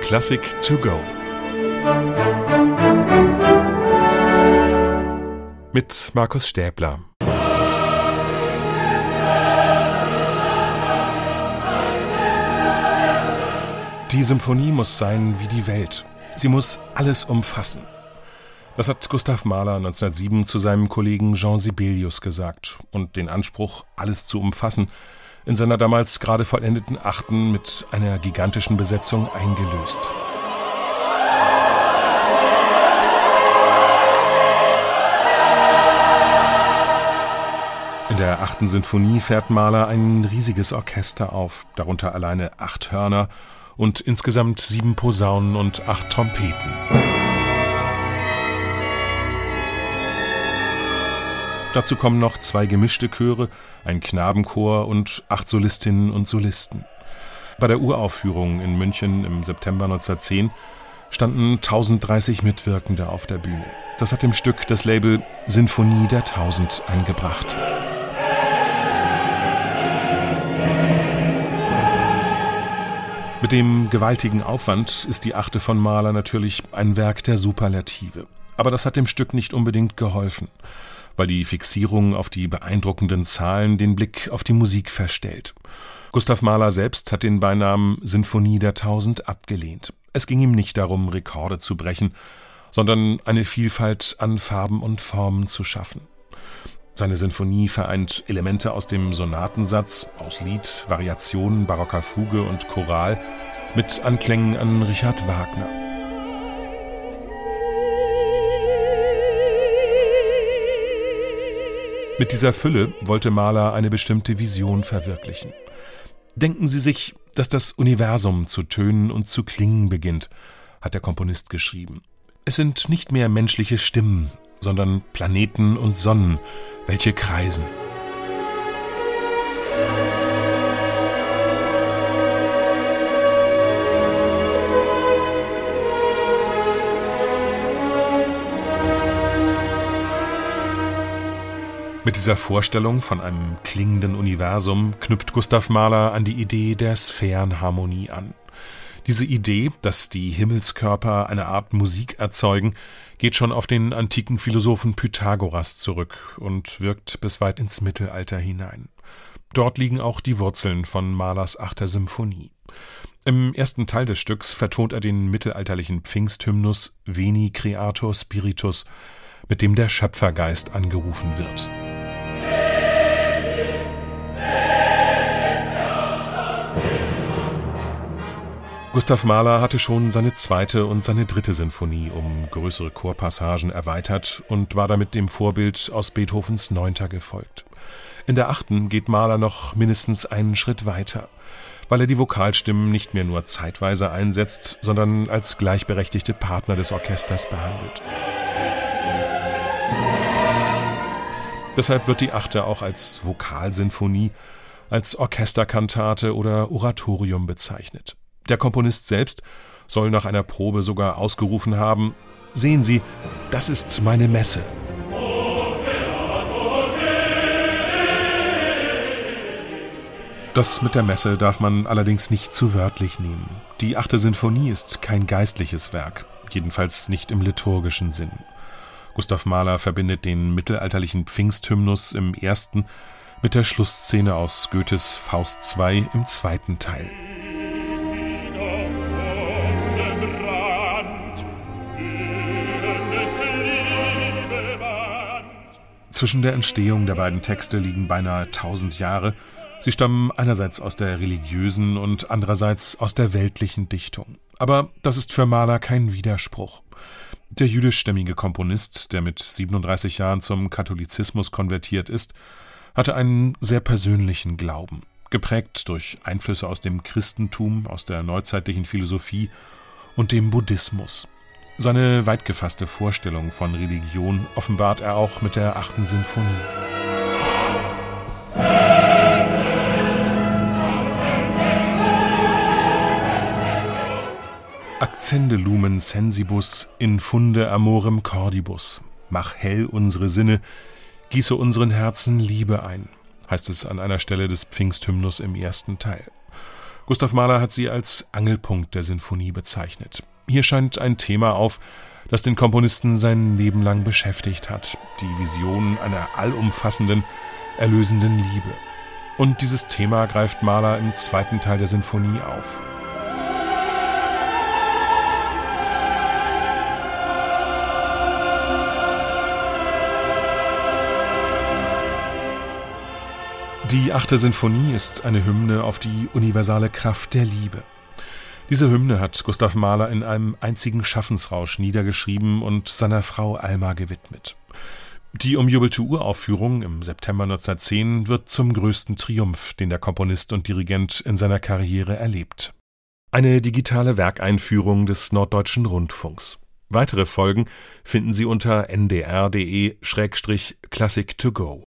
Klassik to go. Mit Markus Stäbler. Die Symphonie muss sein wie die Welt. Sie muss alles umfassen. Das hat Gustav Mahler 1907 zu seinem Kollegen Jean Sibelius gesagt und den Anspruch, alles zu umfassen, in seiner damals gerade vollendeten Achten mit einer gigantischen Besetzung eingelöst. In der 8. Sinfonie fährt Mahler ein riesiges Orchester auf, darunter alleine 8 Hörner und insgesamt 7 Posaunen und 8 Trompeten. Dazu kommen noch 2 gemischte Chöre, ein Knabenchor und 8 Solistinnen und Solisten. Bei der Uraufführung in München im September 1910 standen 1030 Mitwirkende auf der Bühne. Das hat dem Stück das Label Sinfonie der 1000 eingebracht. Mit dem gewaltigen Aufwand ist die 8. von Mahler natürlich ein Werk der Superlative. Aber das hat dem Stück nicht unbedingt geholfen, weil die Fixierung auf die beeindruckenden Zahlen den Blick auf die Musik verstellt. Gustav Mahler selbst hat den Beinamen Sinfonie der 1000 abgelehnt. Es ging ihm nicht darum, Rekorde zu brechen, sondern eine Vielfalt an Farben und Formen zu schaffen. Seine Sinfonie vereint Elemente aus dem Sonatensatz, aus Lied, Variationen, barocker Fuge und Choral mit Anklängen an Richard Wagner. Mit dieser Fülle wollte Mahler eine bestimmte Vision verwirklichen. Denken Sie sich, dass das Universum zu tönen und zu klingen beginnt, hat der Komponist geschrieben. Es sind nicht mehr menschliche Stimmen, sondern Planeten und Sonnen, welche kreisen. Mit dieser Vorstellung von einem klingenden Universum knüpft Gustav Mahler an die Idee der Sphärenharmonie an. Diese Idee, dass die Himmelskörper eine Art Musik erzeugen, geht schon auf den antiken Philosophen Pythagoras zurück und wirkt bis weit ins Mittelalter hinein. Dort liegen auch die Wurzeln von Mahlers 8. Symphonie. Im ersten Teil des Stücks vertont er den mittelalterlichen Pfingsthymnus Veni Creator Spiritus, mit dem der Schöpfergeist angerufen wird. Gustav Mahler hatte schon seine 2. und seine 3. Sinfonie um größere Chorpassagen erweitert und war damit dem Vorbild aus Beethovens 9. gefolgt. In der 8. geht Mahler noch mindestens einen Schritt weiter, weil er die Vokalstimmen nicht mehr nur zeitweise einsetzt, sondern als gleichberechtigte Partner des Orchesters behandelt. Deshalb wird die 8. auch als Vokalsinfonie, als Orchesterkantate oder Oratorium bezeichnet. Der Komponist selbst soll nach einer Probe sogar ausgerufen haben: Sehen Sie, das ist meine Messe. Das mit der Messe darf man allerdings nicht zu wörtlich nehmen. Die 8. Sinfonie ist kein geistliches Werk, jedenfalls nicht im liturgischen Sinn. Gustav Mahler verbindet den mittelalterlichen Pfingsthymnus im 1. mit der Schlussszene aus Goethes Faust II im 2. Teil. Zwischen der Entstehung der beiden Texte liegen beinahe 1000 Jahre. Sie stammen einerseits aus der religiösen und andererseits aus der weltlichen Dichtung. Aber das ist für Mahler kein Widerspruch. Der jüdischstämmige Komponist, der mit 37 Jahren zum Katholizismus konvertiert ist, hatte einen sehr persönlichen Glauben, geprägt durch Einflüsse aus dem Christentum, aus der neuzeitlichen Philosophie und dem Buddhismus. Seine weit gefasste Vorstellung von Religion offenbart er auch mit der 8. Sinfonie. Accende lumen sensibus, infunde amorem cordibus. Mach hell unsere Sinne, gieße unseren Herzen Liebe ein, heißt es an einer Stelle des Pfingsthymnus im 1. Teil. Gustav Mahler hat sie als Angelpunkt der Sinfonie bezeichnet. Hier scheint ein Thema auf, das den Komponisten sein Leben lang beschäftigt hat: die Vision einer allumfassenden, erlösenden Liebe. Und dieses Thema greift Mahler im zweiten Teil der Sinfonie auf. Die 8. Sinfonie ist eine Hymne auf die universale Kraft der Liebe. Diese Hymne hat Gustav Mahler in einem einzigen Schaffensrausch niedergeschrieben und seiner Frau Alma gewidmet. Die umjubelte Uraufführung im September 1910 wird zum größten Triumph, den der Komponist und Dirigent in seiner Karriere erlebt. Eine digitale Werkeinführung des Norddeutschen Rundfunks. Weitere Folgen finden Sie unter ndr.de/classic2go.